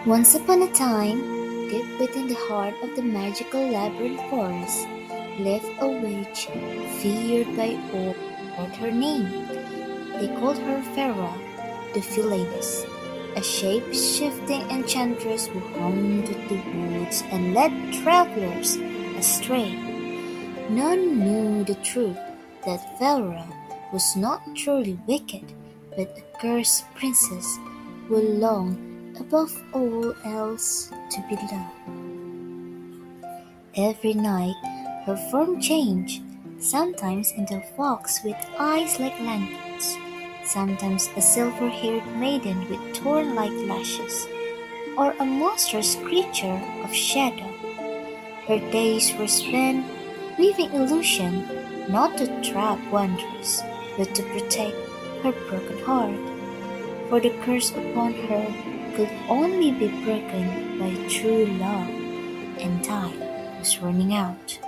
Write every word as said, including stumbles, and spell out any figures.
Once upon a time, deep within the heart of the magical labyrinth forest, lived a witch feared by all who heard her name. They called her Fera, the villainous, a shape-shifting enchantress who haunted the woods and led travelers astray. None knew the truth that Fera was not truly wicked, but a cursed princess who longed above all else to be loved. Every night her form changed, sometimes into a fox with eyes like lanterns, sometimes a silver-haired maiden with thorn-like lashes, or a monstrous creature of shadow. Her days were spent weaving illusion, not to trap wanderers, but to protect her broken heart, for the curse upon her could only be broken by true love, and time was running out.